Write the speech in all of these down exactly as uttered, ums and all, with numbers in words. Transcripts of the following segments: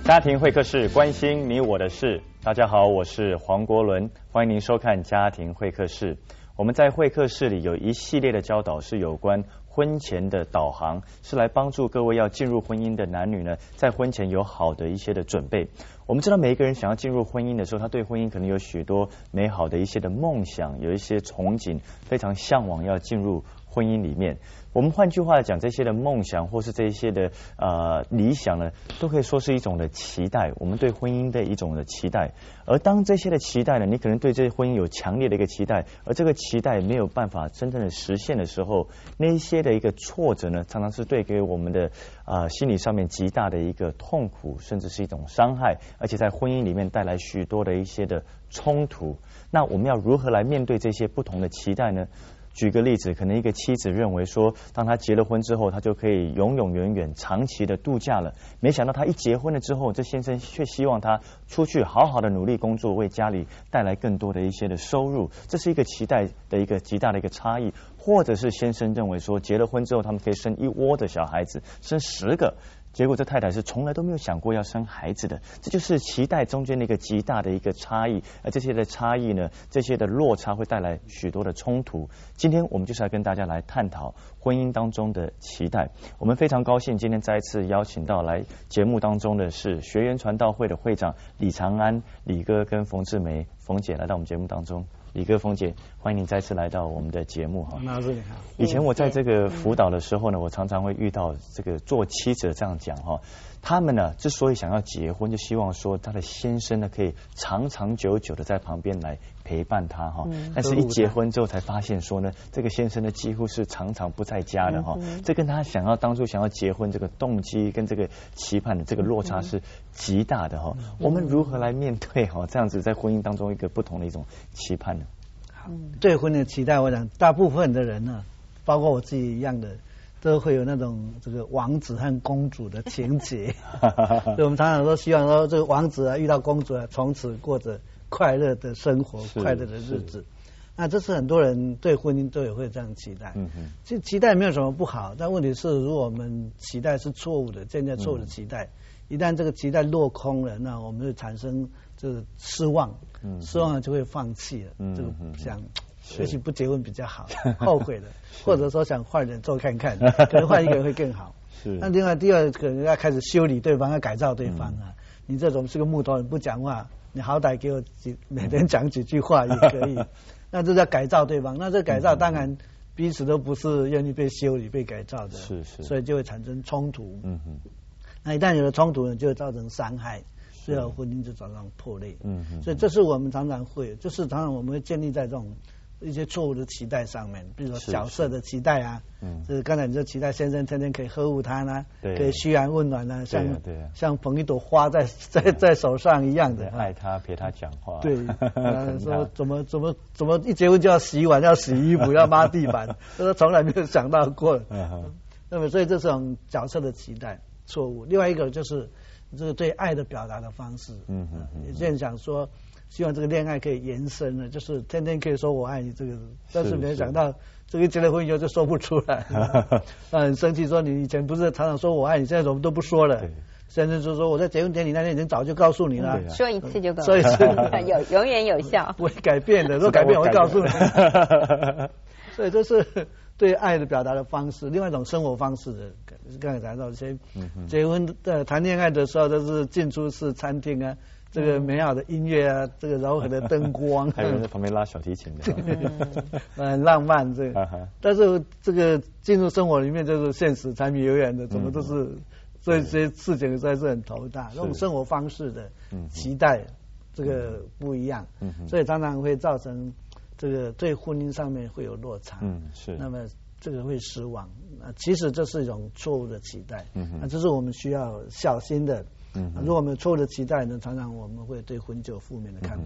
家庭会客室，关心你我的事。大家好，我是黄国伦，欢迎您收看家庭会客室。我们在会客室里有一系列的教导是有关婚前的导航，是来帮助各位要进入婚姻的男女呢，在婚前有好的一些的准备。我们知道每一个人想要进入婚姻的时候，他对婚姻可能有许多美好的一些的梦想，有一些憧憬，非常向往要进入婚姻里面。我们换句话讲，这些的梦想或是这一些的呃理想呢，都可以说是一种的期待，我们对婚姻的一种的期待。而当这些的期待呢，你可能对这婚姻有强烈的一个期待，而这个期待没有办法真正的实现的时候，那一些的一个挫折呢，常常是对给我们的啊、呃、心理上面极大的一个痛苦，甚至是一种伤害，而且在婚姻里面带来许多的一些的冲突。那我们要如何来面对这些不同的期待呢？举个例子，可能一个妻子认为说，当她结了婚之后，她就可以永永远远长期的度假了。没想到她一结婚了之后，这先生却希望她出去好好的努力工作，为家里带来更多的一些的收入。这是一个期待的一个极大的一个差异。或者是先生认为说，结了婚之后，他们可以生一窝的小孩子，生十个。结果这太太是从来都没有想过要生孩子的，这就是期待中间的一个极大的一个差异，而这些的差异呢，这些的落差会带来许多的冲突。今天我们就是来跟大家来探讨婚姻当中的期待。我们非常高兴今天再一次邀请到来节目当中的是学员传道会的会长李长安李哥跟冯志梅冯姐来到我们节目当中。李哥、冯姐，欢迎您再次来到我们的节目哈。 老师你好。 以前我在这个辅导的时候呢，我常常会遇到这个做妻子这样讲哈，他们呢之所以想要结婚，就希望说他的先生呢可以长长久久的在旁边来陪伴他哈。嗯、但是一结婚之后才发现说呢，这个先生呢几乎是常常不在家的哈。嗯、这跟他想要当初想要结婚这个动机跟这个期盼的这个落差是极大的哈。嗯、我们如何来面对哈这样子在婚姻当中一个不同的一种期盼呢？ 对婚姻的期待，我想大部分的人呢，包括我自己一样的，都会有那种这个王子和公主的情节。所以我们常常都希望说，这个王子啊遇到公主啊，从此过着快乐的生活，快乐的日子。那这是很多人对婚姻都也会这样期待。嗯哼，这期待没有什么不好，但问题是，如果我们期待是错误的，建立错误的期待，嗯、一旦这个期待落空了，那我们会产生就是失望。嗯、失望了就会放弃了，嗯、这个想也许不结婚比较好，后悔的，或者说想换人做看看，可能换一个人会更好。是。那另外第二可能要开始修理对方，要改造对方啊。嗯、你这种是个木头人不讲话，你好歹给我几每天讲几句话也可以。那这叫改造对方。那这改造当然彼此都不是愿意被修理、被改造的，是是，所以就会产生冲突。嗯哼。那一旦有了冲突呢，就会造成伤害。最后婚姻就早上破裂，嗯，所以这是我们常常会，就是常常我们会建立在这种一些错误的期待上面，比如说角色的期待啊，嗯，就是刚才你就期待先生天天可以呵护他呢，可以嘘寒问暖呢，像像捧一朵花在在在手上一样的， 爱他陪他讲话， 对，说怎么怎么怎么一结婚就要洗碗，要洗衣服，要抹地板，这从来没有想到过，那么所以这种角色的期待错误。另外一个就是这个对爱的表达的方式，嗯嗯嗯，有些人想说，希望这个恋爱可以延伸了，就是天天可以说我爱你这个，但是没想到这个结了婚以后就说不出来，那很生气说你以前不是常常说我爱你，现在怎么都不说了？先生就说我在结婚典礼那天已经早就告诉你了， 说一次就够了， 说一次有永远有效， 不会改变的，如果改变我会告诉你。所以这是对爱的表达的方式，另外一种生活方式的，刚才谈到这些结婚的谈恋爱的时候都是进出式餐厅啊，这个美好的音乐啊，这个柔和的灯光， 还有人在旁边拉小提琴的， 很浪漫这个。但是这个进入生活里面就是现实柴米油盐的，怎么都是这些事情实在是很头大。这种生活方式的期待，这个不一样，所以常常会造成这个对婚姻上面会有落差。嗯，是。那么这个会失望。那其实这是一种错误的期待。嗯，那这是我们需要小心的。嗯，如果我们有错误的期待呢，常常我们会对婚姻有负面的看法。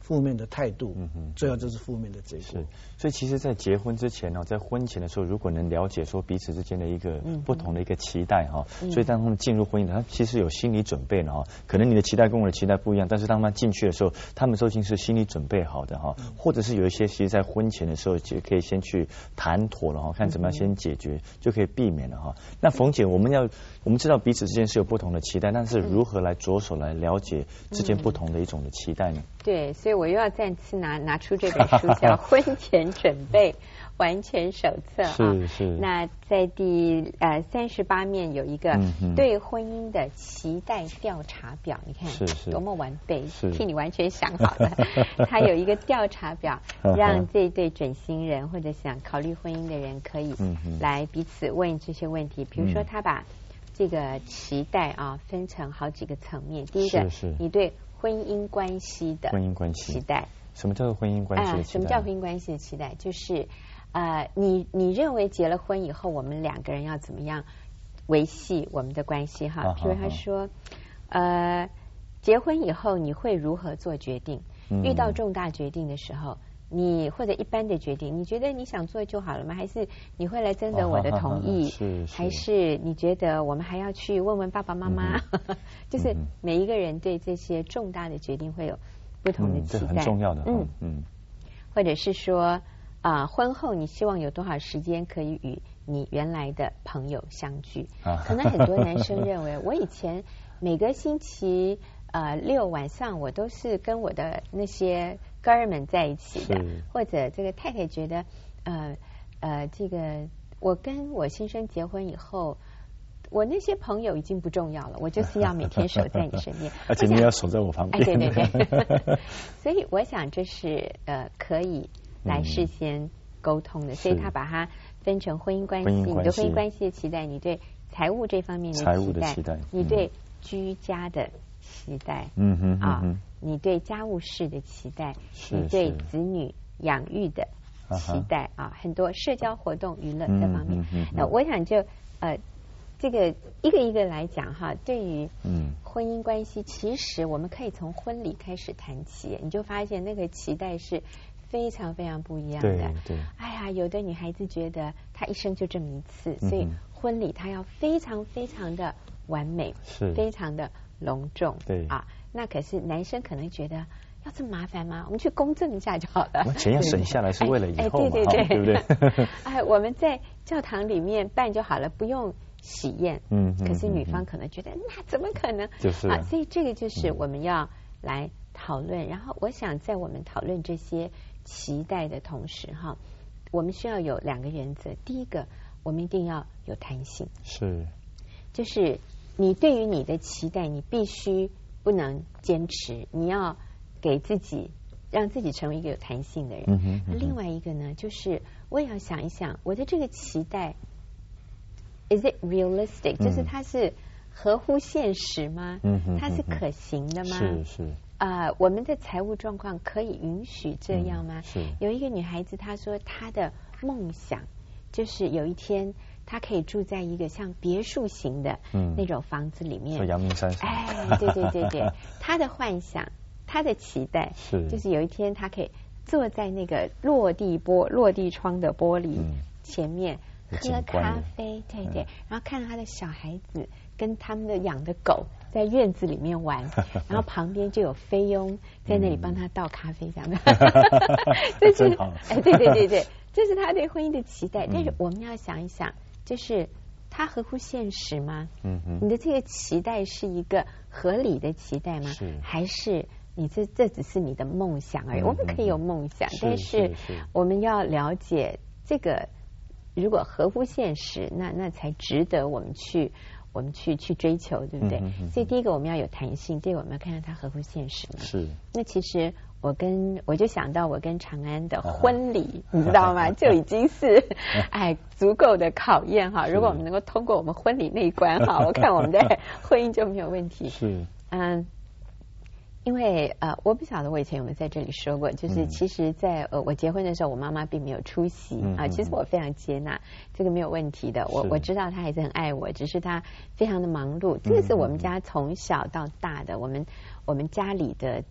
负面的态度， 嗯哼， 最后就是负面的结果。 是，所以其实，在结婚之前呢，在婚前的时候，如果能了解说彼此之间的一个不同的一个期待哈， 嗯、 所以当他们进入婚姻，他其实有心理准备了哈。可能你的期待跟我的期待不一样，但是当他进去的时候，他们都已经是心理准备好的哈，或者是有一些其实，在婚前的时候就可以先去谈妥了哈，看怎么样先解决，就可以避免了哈。那冯姐，我们要我们知道彼此之间是有不同的期待，但是如何来着手来了解之间不同的一种的期待呢？ 对，所以我又要再次拿拿出这本书，叫《婚前准备完全手册》啊。 是是。 那在第呃三十八面有一个对婚姻的期待调查表，你看是是多么完备， 是替你完全想好了。他有一个调查表，让这对准新人或者想考虑婚姻的人可以来彼此问这些问题。比如说，他把这个期待啊分成好几个层面。第一个， 是是你对婚姻关系的婚姻关系期待。 什么叫做婚姻关系的期待？ 啊、什么叫婚姻关系的期待？就是呃，你你认为结了婚以后，我们两个人要怎么样维系我们的关系哈？ 啊、 譬如他说，呃，结婚以后你会如何做决定？嗯、遇到重大决定的时候，你或者一般的决定，你觉得你想做就好了吗？还是你会来征得我的同意？ 啊、是, 是还是你觉得我们还要去问问爸爸妈妈？嗯、就是每一个人对这些重大的决定会有不同的期待， 嗯、这很重要的。嗯嗯， 或者是说啊、呃，婚后你希望有多少时间可以与你原来的朋友相聚？啊、可能很多男生认为，我以前每个星期呃六晚上我都是跟我的那些哥儿们在一起的，或者这个太太觉得呃呃这个我跟我先生结婚以后，我那些朋友已经不重要了，我就是要每天守在你身边， 而且你要守在我旁边。 哎，对对对。所以我想这是呃可以来事先沟通的，嗯、所以他把它分成婚姻关系，你对婚姻关系的期待，你对财务这方面的期待， 财务的期待， 你对居家的期待， 嗯哼啊，嗯、你对家务事的期待，你对子女养育的期待啊，很多社交活动、娱乐这方面。那我想就呃。这个一个一个来讲哈，对于婚姻关系，嗯、其实我们可以从婚礼开始谈起，你就发现那个期待是非常非常不一样的。 对对。 哎呀，有的女孩子觉得她一生就这么一次，所以婚礼她要非常非常的完美， 是非常的隆重。 对啊，那可是男生可能觉得要这么麻烦吗？我们去公证一下就好了。 我们钱要省下来是为了以后嘛， 哎、对对对， 对不对？ 哎，我们在教堂里面办就好了，不用喜宴。 嗯， 可是女方可能觉得、嗯、那怎么可能？ 就是啊，所以这个就是我们要来讨论。嗯、然后我想在我们讨论这些期待的同时哈，我们需要有两个原则。第一个，我们一定要有弹性， 是， 就是你对于你的期待，你必须不能坚持，你要给自己让自己成为一个有弹性的人。 嗯哼嗯哼， 另外一个呢，就是我也要想一想，我的这个期待 ，is it realistic？、嗯、就是它是合乎现实吗？ 嗯哼， 它是可行的吗？ 是是。 啊、呃，我们的财务状况可以允许这样吗？ 嗯、是。 有一个女孩子，她说她的梦想就是有一天她可以住在一个像别墅型的那种房子里面， 在阳明山上。 哎，对对对对，她的幻想。他的期待是， 就是有一天他可以坐在那个落地玻落地窗的玻璃前面、嗯、喝咖啡，对对，嗯、然后看到他的小孩子跟他们的养的狗在院子里面玩，然后旁边就有菲佣在那里帮他倒咖啡，这样的，这是哎，对对对对，这是他对婚姻的期待。嗯、但是我们要想一想，就是他合乎现实吗？ 嗯嗯， 你的这个期待是一个合理的期待吗？ 是， 还是？你这这只是你的梦想而已， 嗯、 我们可以有梦想， 是但是是我们要了解这个，如果合乎现实，那那才值得我们去我们去去追求，对不对？ 嗯、 所以第一个我们要有弹性，第二个我们要看看它合乎现实嘛。 是。 那其实我跟我就想到我跟长安的婚礼，啊、你知道吗？就已经是哎足够的考验哈。如果我们能够通过我们婚礼那一关哈，我看我们的婚姻就没有问题。 是。 嗯。因为呃，我不晓得我以前有没有在这里说过，就是其实在，在呃我结婚的时候，我妈妈并没有出席啊、呃。其实我非常接纳，这个没有问题的。我我知道她还是很爱我，只是她非常的忙碌。这个是我们家从小到大的，我们我们家里的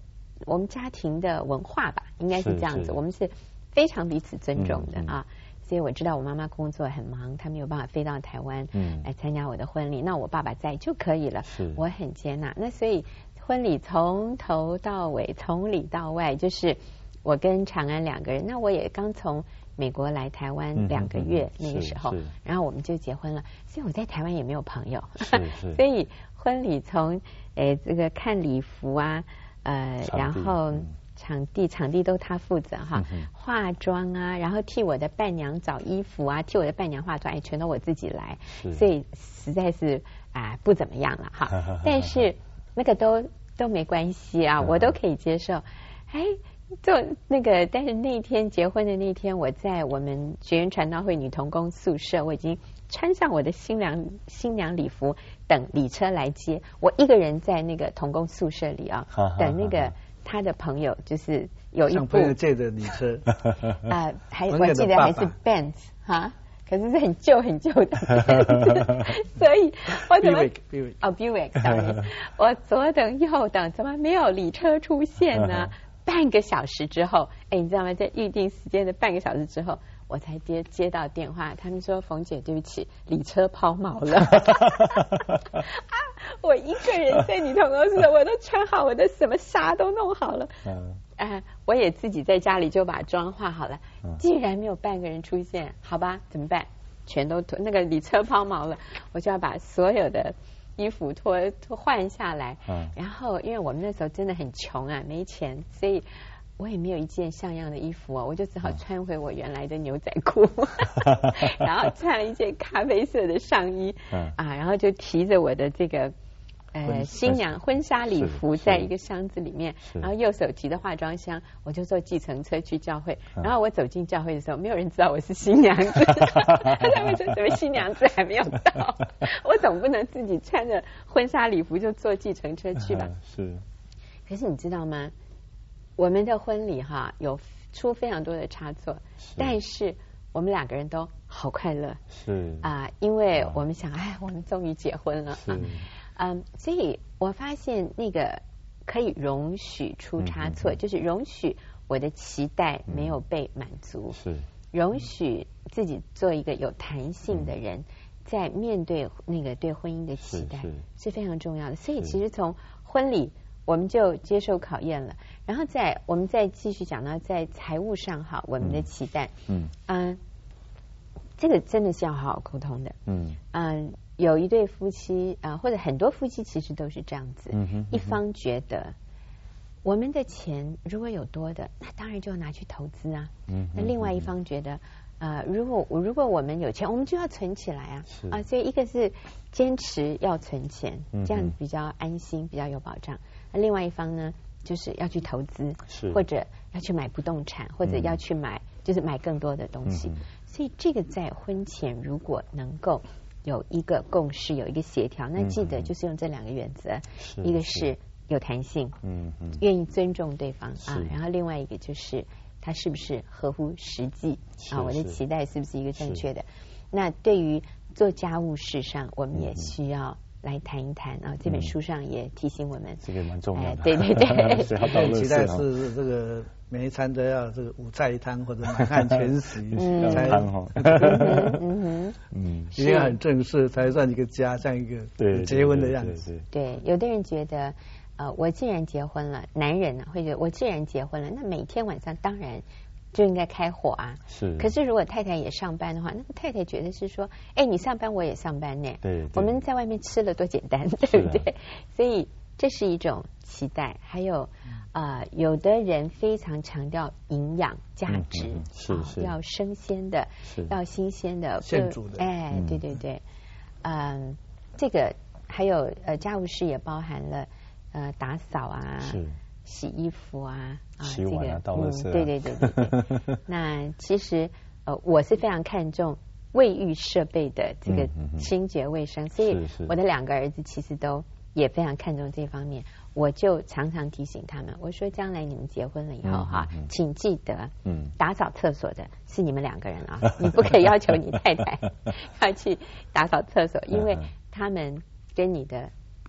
我们家庭的文化吧，应该是这样子，我们是非常彼此尊重的、嗯、啊。所以我知道我妈妈工作很忙，她没有办法飞到台湾来参加我的婚礼，嗯、那我爸爸在就可以了，我很接纳。那所以婚礼从头到尾，从里到外，就是我跟长安两个人。那我也刚从美国来台湾两个月，嗯、那个时候，然后我们就结婚了。所以我在台湾也没有朋友，所以婚礼从诶这个看礼服啊，呃，然后。场地场地都他负责哈，嗯、化妆啊，然后替我的伴娘找衣服啊，替我的伴娘化妆，哎，全都我自己来，所以实在是啊、呃、不怎么样了哈。但是那个都都没关系啊，我都可以接受。哎，就那个，但是那天结婚的那天，我在我们学园传道会女同工宿舍，我已经穿上我的新娘新娘礼服，等礼车来接。我一个人在那个同工宿舍里啊，等那个。他的朋友就是有一部朋友借的礼车啊、呃，还我记得还是 Benz 哈，可是是很旧很旧的所以我怎么哦 Buick， 我左等右等，怎么没有礼车出现呢？半个小时之后，哎，你知道吗？在预定时间的半个小时之后，我才接接到电话，他们说冯姐，对不起，礼车抛锚了。啊，我一个人在女同工室，我都穿好我的什么纱都弄好了，嗯，啊，我也自己在家里就把妆化好了，竟然没有半个人出现，好吧，怎么办？全都那个礼车抛锚了，我就要把所有的衣服脱脱换下来，嗯，然后因为我们那时候真的很穷啊，没钱，所以我也没有一件像样的衣服哦，我就只好穿回我原来的牛仔裤，然后穿了一件咖啡色的上衣，嗯、啊，然后就提着我的这个呃新娘婚纱礼服在一个箱子里面，然后右手提着化妆箱，我就坐计程车去教会。然后我走进教会的时候，没有人知道我是新娘子，他们说怎么新娘子还没有到？我总不能自己穿着婚纱礼服就坐计程车去吧？ 是。 可是你知道吗？我们的婚礼哈有出非常多的差错，但是我们两个人都好快乐， 是啊、呃，因为我们想，哎，我们终于结婚了啊，嗯，所以我发现那个可以容许出差错，嗯、就是容许我的期待没有被满足， 是容许自己做一个有弹性的人，嗯、在面对那个对婚姻的期待 是, 是, 是非常重要的。所以其实从婚礼我们就接受考验了，然后再我们再继续讲到在财务上哈，我们的期待，嗯嗯、呃，这个真的是要好好沟通的，嗯嗯、呃，有一对夫妻啊、呃，或者很多夫妻其实都是这样子，嗯哼，一方觉得我们的钱如果有多的，那当然就要拿去投资啊，嗯，那另外一方觉得。呃，如果如果我们有钱，我们就要存起来啊！啊，所以一个是坚持要存钱，这样比较安心，比较有保障。那另外一方呢，就是要去投资，或者要去买不动产，或者要去买，就是买更多的东西。所以这个在婚前如果能够有一个共识，有一个协调，那记得就是用这两个原则，一个是有弹性，嗯嗯，愿意尊重对方啊，然后另外一个就是。它是不是合乎实际啊？我的期待是不是一个正确的？那对于做家务事上，我们也需要来谈一谈啊。这本书上也提醒我们， 这个蛮重要的。 对对对， 期待是这个每一餐都要这个五菜一汤或者满汉全席才哈， 嗯哼，嗯，一定要很正式才算一个家，像一个结婚的样子。 对，有的人觉得。呃，我既然结婚了，男人呢、啊、会觉得我既然结婚了，那每天晚上当然就应该开火啊。是。可是如果太太也上班的话，那个太太觉得是说，哎，你上班我也上班呢。对。我们在外面吃了多简单，对不对？所以这是一种期待。还有呃，有的人非常强调营养价值，嗯、是是、哦、要生鲜的，要新鲜的， 现煮的。 哎，对对对，嗯、呃，这个还有呃，家务事也包含了。呃，打扫啊，洗衣服啊， 啊，洗碗啊，倒垃圾、啊嗯，对对对对对。那其实呃，我是非常看重卫浴设备的这个清洁卫生，嗯、所以我的两个儿子其实都也非常看重这方面。我就常常提醒他们，我说将来你们结婚了以后哈，嗯嗯、请记得，嗯，打扫厕所的是你们两个人啊，你不可以要求你太太要去打扫厕所，因为他们跟你的。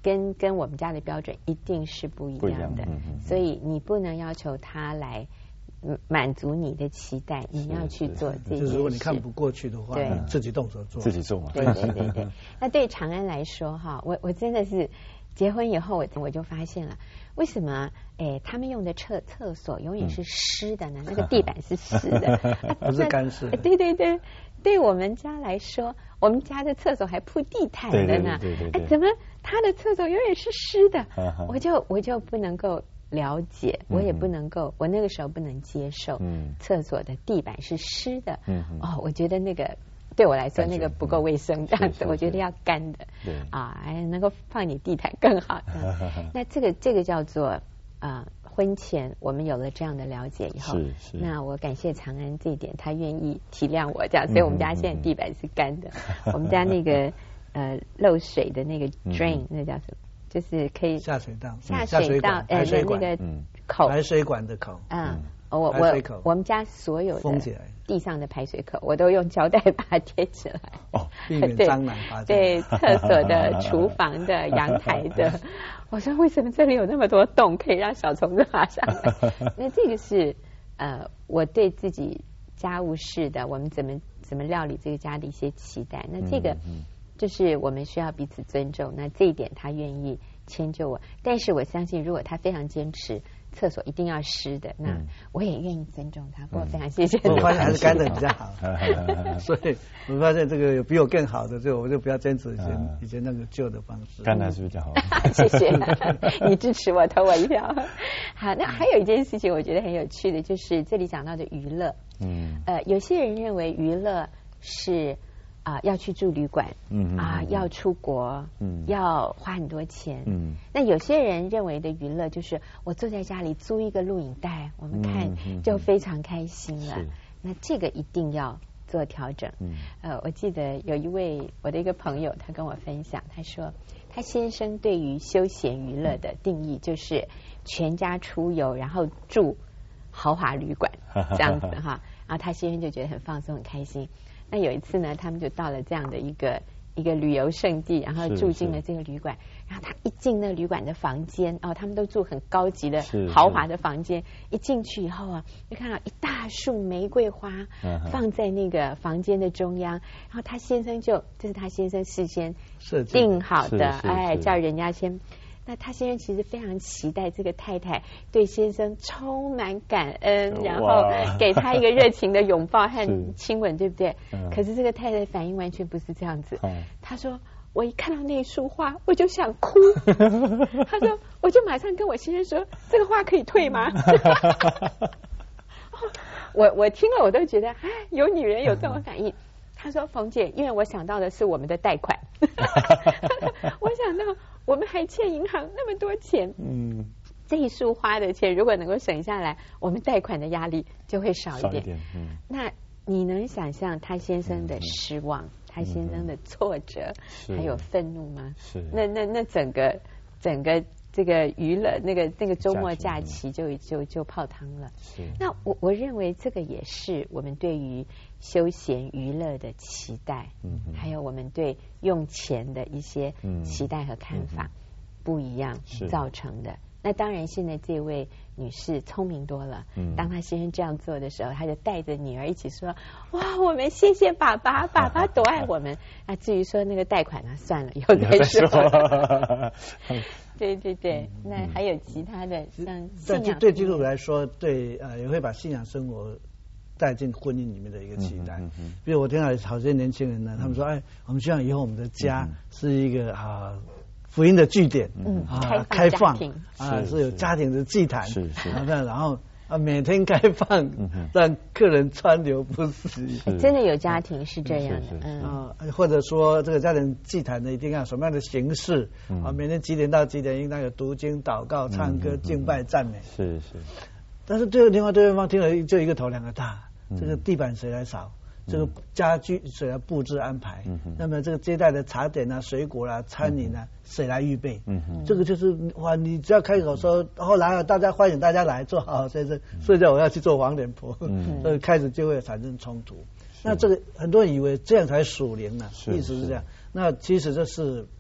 跟跟我们家的标准一定是不一样的， 嗯嗯、 所以你不能要求他来满足你的期待，你要去做这件事。 就是如果你看不过去的话，你自己动手做， 自己做嘛。 对对对对。那对长安来说哈，我我真的是结婚以后我我就发现了，为什么哎他们用的厕厕所永远是湿的呢？嗯、那个地板是湿的， 不是干湿。 对对对。对我们家来说，我们家的厕所还铺地毯的呢。 对对对对对哎，怎么他的厕所永远是湿的？我就我就不能够了解，我也不能够，嗯、我那个时候不能接受，嗯、厕所的地板是湿的。嗯、哦，我觉得那个对我来说那个不够卫生，这样子，我觉得要干的。对啊，哎，能够放你地毯更好。那这个这个叫做啊。呃婚前我们有了这样的了解以后， 是是那我感谢长安这一点，他愿意体谅我这样，所以我们家现在地板是干的。嗯、我们家那个呃漏水的那个 drain、嗯、那叫什么？就是可以下水道， 下水道呃那个口排水管的口。 嗯，我我我们家所有的地上的排水口，我都用胶带把它贴起来， 哦，避免蟑螂发对对，厕所的、厨房的、阳台的。我说为什么这里有那么多洞可以让小虫子爬上来？那这个是呃我对自己家务事的，我们怎么怎么料理这个家的一些期待。那这个就是我们需要彼此尊重。那这一点他愿意迁就我，但是我相信如果他非常坚持厕所一定要湿的，那我也愿意尊重他。不过非常谢谢你。 我发现还是干的比较好，所以我发现这个有比我更好的，就我就不要坚持以前以前那个旧的方式。 干的还是比较好。 谢谢你支持我，投我一票。好，那还有一件事情我觉得很有趣的，就是这里讲到的娱乐。嗯，呃，有些人认为娱乐是啊、呃、要去住旅馆，嗯啊、呃、要出国，嗯要花很多钱，嗯。那有些人认为的娱乐就是我坐在家里租一个录影带，我们看就非常开心了。嗯、那这个一定要做调整。嗯。呃，我记得有一位我的一个朋友，他跟我分享，他说他先生对于休闲娱乐的定义就是全家出游，然后住豪华旅馆这样子哈，然后他先生就觉得很放松很开心。那有一次呢，他们就到了这样的一个一个旅游胜地，然后住进了这个旅馆。然后他一进那旅馆的房间，哦，他们都住很高级的豪华的房间。一进去以后啊，就看到一大束玫瑰花放在那个房间的中央。然后他先生就，这是他先生事先定好的，哎，叫人家先。那他先生其实非常期待这个太太对先生充满感恩，然后给他一个热情的拥抱和亲吻，对不对？嗯、可是这个太太反应完全不是这样子。嗯、他说：“我一看到那一束花，我就想哭。”他说：“我就马上跟我先生说，这个花可以退吗？”我我听了我都觉得，哎，有女人有这种反应。他说：“冯姐，因为我想到的是我们的贷款，我想到。”我们还欠银行那么多钱，嗯，这一束花的钱如果能够省下来，我们贷款的压力就会少一点。少一点，嗯，那你能想象他先生的失望，嗯、他先生的挫折，还有愤怒吗？是，那那那整个整个这个娱乐那个那个周末假期就就就泡汤了。是，那我我认为这个也是我们对于休闲娱乐的期待，嗯，还有我们对用钱的一些期待和看法、嗯、不一样造成的。那当然现在这位女士聪明多了，嗯，当她先生这样做的时候，她就带着女儿一起说：“哇，我们谢谢爸爸，爸爸多爱我们。”那至于说那个贷款呢，算了，以后再说。对对对，嗯、那还有其他的像信仰， 对基督徒来说，对呃也会把信仰生活带进婚姻里面的一个期待。嗯嗯、比如我听到好些年轻人呢，他们说：“哎，我们希望以后我们的家是一个啊。”福音的据点，嗯啊，开放啊，是有家庭的祭坛，是是，然后啊，每天开放，让客人川流不息。 真的有家庭是这样的，嗯啊，或者说这个家庭祭坛呢，一定要什么样的形式啊？每天几点到几点应当有读经、祷告、唱歌、敬拜、赞美。是是。但是对另外对方听了就一个头两个大，这个地板谁来扫？这个家居谁来布置安排？嗯、那么这个接待的茶点啊、水果啊、餐饮啊，谁、嗯、来预备？嗯、这个就是哇，你只要开口说，后来大家欢迎大家来做好先生，所以叫我要去做黄脸婆，嗯、所以开始就会产生冲突。那这个很多人以为这样才属灵呢、啊，意思是这样。那其实这是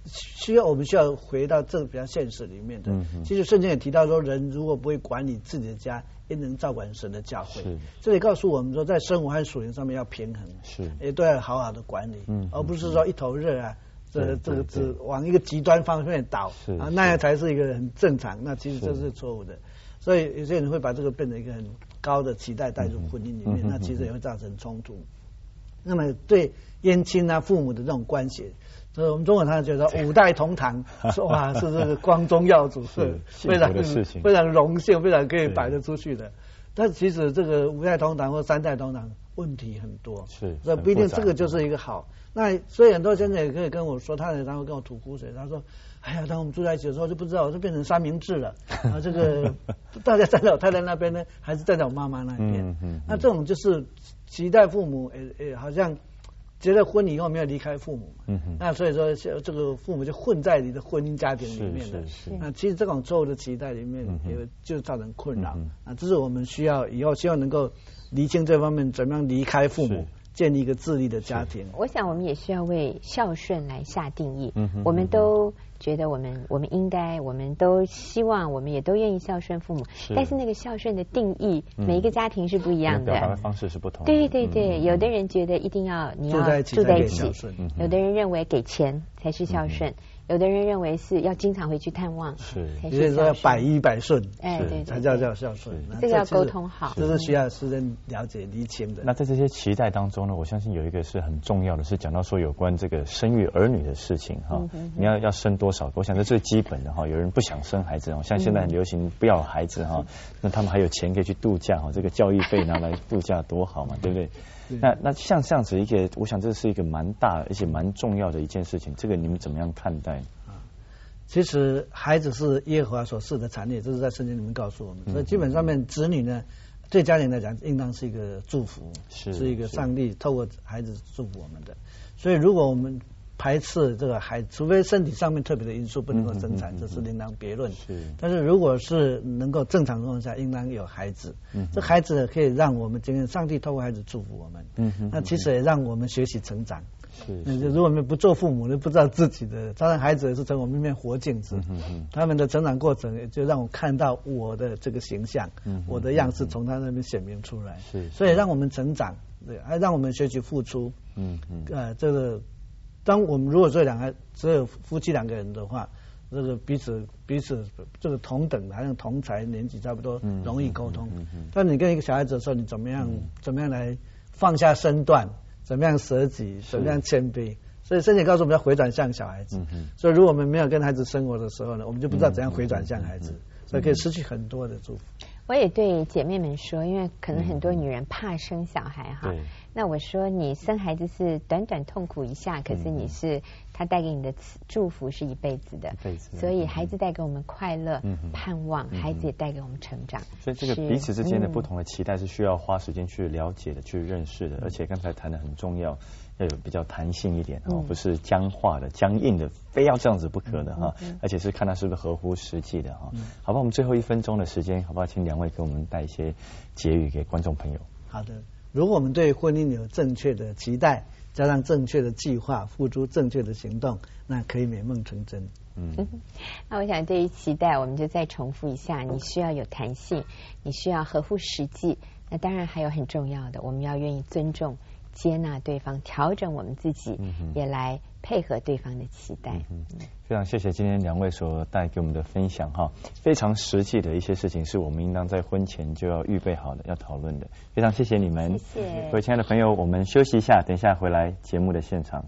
需要我们需要回到这个比较现实里面的。嗯、其实圣经也提到说，人如果不会管理自己的家，也能照管神的教会。这里告诉我们说，在生活和属灵上面要平衡，是也都要好好的管理，嗯、而不是说一头热啊。这这个只往一个极端方面倒啊，那样才是一个很正常。那其实这是错误的，所以有些人会把这个变成一个很高的期待带入婚姻里面，嗯、那其实也会造成冲突。那么对姻亲啊、父母的这种关系，所以我们中国常常觉得五代同堂，哇，是这个光宗耀祖，是非常非常荣幸，非常可以摆得出去的。但其实这个五代同堂或三代同堂问题很多，是，所以不一定这个就是一个好。那所以很多先生也可以跟我说，他然后跟我吐苦水，他说：“哎呀，当我们住在一起的时候就不知道，就变成三明治了。啊，这个大家站在我太太那边呢，还是站在我妈妈那边？嗯嗯、那这种就是期待父母，诶诶，好像结了婚以后没有离开父母嘛。嗯、那所以说，这个父母就混在你的婚姻家庭里面了。那其实这种错误的期待里面，也就造成困扰。嗯、啊，这是我们需要以后希望能够厘清这方面，怎么样离开父母。”建立一个自立的家庭。 我想我们也需要为孝顺来下定义。嗯、我们都觉得我们我们应该，我们都希望，我们也都愿意孝顺父母。是但是那个孝顺的定义，嗯、每一个家庭是不一样的， 表达的方式是不同的。 对对对，嗯、有的人觉得一定要你要住在一起，嗯、有的人认为给钱才是孝顺。嗯有的人认为是要经常回去探望，是， 也就是说要百依百顺， 哎，对， 才叫叫孝顺。 这个要沟通好， 这是需要私人了解厘清的。 那在这些期待当中呢，我相信有一个是很重要的，是讲到说有关这个生育儿女的事情哈。你要要生多少？我想这最基本的哈。有人不想生孩子哦，像现在很流行不要孩子哈，那他们还有钱可以去度假哈，这个教育费拿来度假多好嘛，对不对？那那像这样子一个，我想这是一个蛮大而且蛮重要的一件事情，这个你们怎么样看待？ 其实孩子是耶和华所赐的产业，这是在圣经里面告诉我们。所以基本上面子女呢，对家庭来讲，应当是一个祝福，是, 是一个上帝透过孩子祝福我们的。所以如果我们排斥这个孩子，除非身体上面特别的因素不能够生产，嗯、这是另当别论。是，但是如果是能够正常状况下，应当有孩子。嗯、这孩子可以让我们今天上帝透过孩子祝福我们。嗯、那其实也让我们学习成长。是，是如果我们不做父母，就不知道自己的，当然孩子也是成我们一面活镜子。嗯、他们的成长过程，就让我看到我的这个形象，嗯、我的样式从他那边显明出来。是，所以让我们成长，对，还让我们学习付出。嗯嗯，呃，这个。当我们如果这两个只有夫妻两个人的话，这个彼此彼此这个同等的，好像同才年纪差不多，容易沟通。嗯嗯嗯、但你跟一个小孩子的时候，你怎么样、嗯、怎么样来放下身段，怎么样舍己，怎么样谦卑？所以圣经告诉我们要回转向小孩子。嗯、所以如果我们没有跟孩子生活的时候呢，我们就不知道怎样回转向孩子，嗯、所以可以失去很多的祝福。 我也对姐妹们说，因为可能很多女人怕生小孩哈。嗯那我说，你生孩子是短短痛苦一下，可是你是他带给你的祝福是一辈子的，所以孩子带给我们快乐、盼望，孩子也带给我们成长。 所以这个彼此之间的不同的期待是需要花时间去了解的、去认识的，而且刚才谈的很重要，要有比较弹性一点哦，不是僵化的、僵硬的，非要这样子不可的哈，而且是看他是不是合乎实际的哈。好吧，我们最后一分钟的时间，好不好？请两位给我们带一些结语给观众朋友。 好的。如果我们对婚姻有正确的期待，加上正确的计划，付出正确的行动，那可以美梦成真。 嗯，那我想对于期待，我们就再重复一下：你需要有弹性，你需要合乎实际。那当然还有很重要的，我们要愿意尊重、接纳对方，调整我们自己，嗯、也来配合对方的期待。嗯、 非常谢谢今天两位所带给我们的分享哈，非常实际的一些事情是我们应当在婚前就要预备好的，要讨论的。非常谢谢你们， 谢谢各位亲爱的朋友，我们休息一下，等一下回来节目的现场。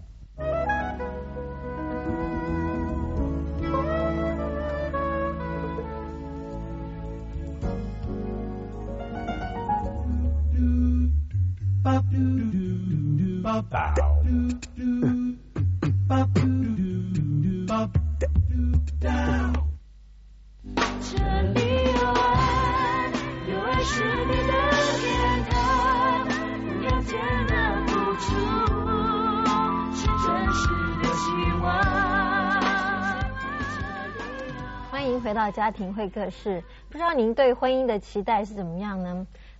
回到家庭会客室，不知道您对婚姻的期待是怎么样呢？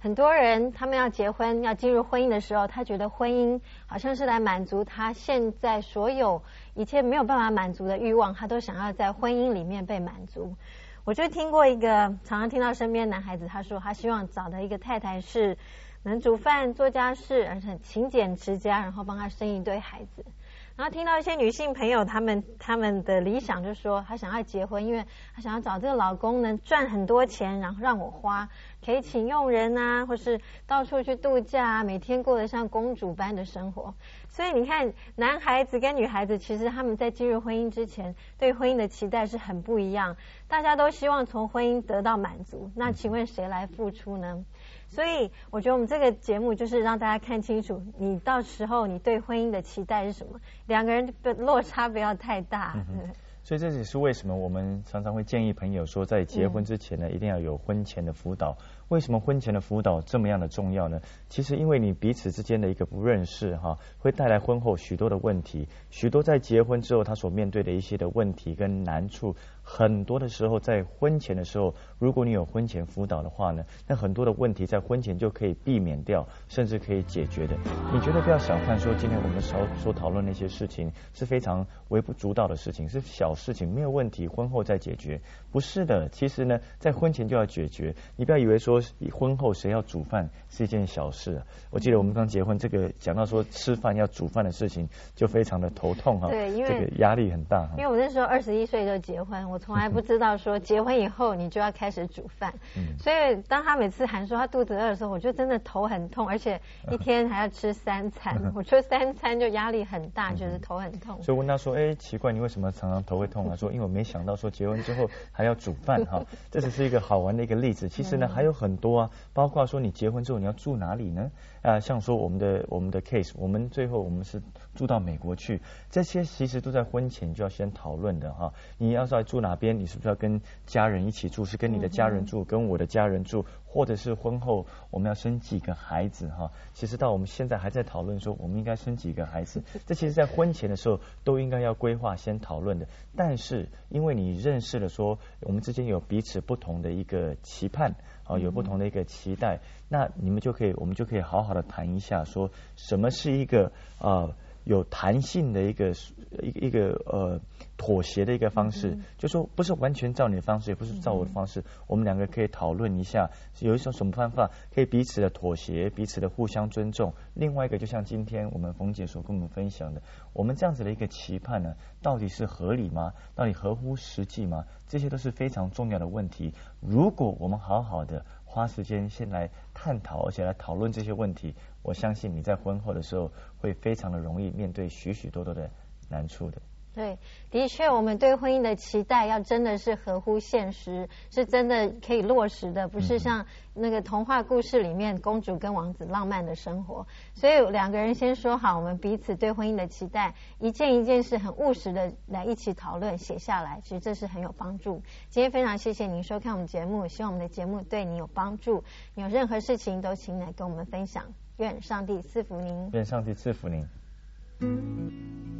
很多人他们要结婚要进入婚姻的时候，他觉得婚姻好像是来满足他现在所有一切没有办法满足的欲望，他都想要在婚姻里面被满足。我就听过一个，常常听到身边男孩子他说，他希望找的一个太太是能煮饭做家事，而且很勤俭持家，然后帮他生一堆孩子。然后听到一些女性朋友他们他们的理想就是说，她想要结婚，因为她想要找这个老公能赚很多钱，然后让我花，可以请佣人啊，或是到处去度假啊，每天过得像公主般的生活。所以你看，男孩子跟女孩子其实他们在进入婚姻之前，对婚姻的期待是很不一样。大家都希望从婚姻得到满足，那请问谁来付出呢？所以我觉得我们这个节目就是让大家看清楚，你到时候你对婚姻的期待是什么，两个人的落差不要太大。 嗯，所以这也是为什么我们常常会建议朋友说，在结婚之前呢，一定要有婚前的辅导。为什么婚前的辅导这么样的重要呢？其实因为你彼此之间的一个不认识哈，会带来婚后许多的问题，许多在结婚之后他所面对的一些的问题跟难处，很多的时候在婚前的时候，如果你有婚前辅导的话呢，那很多的问题在婚前就可以避免掉，甚至可以解决的。你绝对不要小看说今天我们所所讨论那些事情是非常微不足道的事情，是小事情没有问题，婚后再解决，不是的。其实呢，在婚前就要解决。你不要以为说婚后谁要煮饭是一件小事。我记得我们刚结婚，这个讲到说吃饭要煮饭的事情，就非常的头痛哈。 对，因为这个压力很大。 因为我那时候二十一岁就结婚，我从来不知道说结婚以后你就要开始煮饭。嗯。所以当他每次喊说他肚子饿的时候，我就真的头很痛，而且一天还要吃三餐。我说三餐就压力很大，就是头很痛。 所以问他说：“哎，奇怪，你为什么常常头会痛啊？”说：“因为我没想到说结婚之后还要煮饭哈。”这只是一个好玩的一个例子。其实呢还有很多啊，包括说你结婚之后你要住哪里呢？啊，像说我们的我们的 case， 我们最后我们是住到美国去，这些其实都在婚前就要先讨论的哈。你要是要住哪边，你是不是要跟家人一起住？是跟你的家人住，跟我的家人住，或者是婚后我们要生几个孩子哈？其实到我们现在还在讨论说我们应该生几个孩子，这其实在婚前的时候都应该要规划先讨论的。但是因为你认识了说我们之间有彼此不同的一个期盼啊，有不同的一个期待，那你们就可以我们就可以好好的谈一下说什么是一个呃有弹性的一个一个一个呃妥协的一个方式，就说不是完全照你的方式，也不是照我的方式，我们两个可以讨论一下有一种什么办法可以彼此的妥协，彼此的互相尊重。另外一个就像今天我们冯姐所跟我们分享的，我们这样子的一个期盼呢，到底是合理吗？到底合乎实际吗？这些都是非常重要的问题。如果我们好好的花时间先来探讨，而且来讨论这些问题，我相信你在婚后的时候会非常的容易面对许许多多的难处的。 对，的确我们对婚姻的期待要真的是合乎现实，是真的可以落实的，不是像那个童话故事里面公主跟王子浪漫的生活。所以两个人先说好我们彼此对婚姻的期待，一件一件事很务实的来一起讨论写下来，其实这是很有帮助。今天非常谢谢您收看我们节目，希望我们的节目对你有帮助。你有任何事情都请来跟我们分享，愿上帝赐福您， 愿上帝赐福您。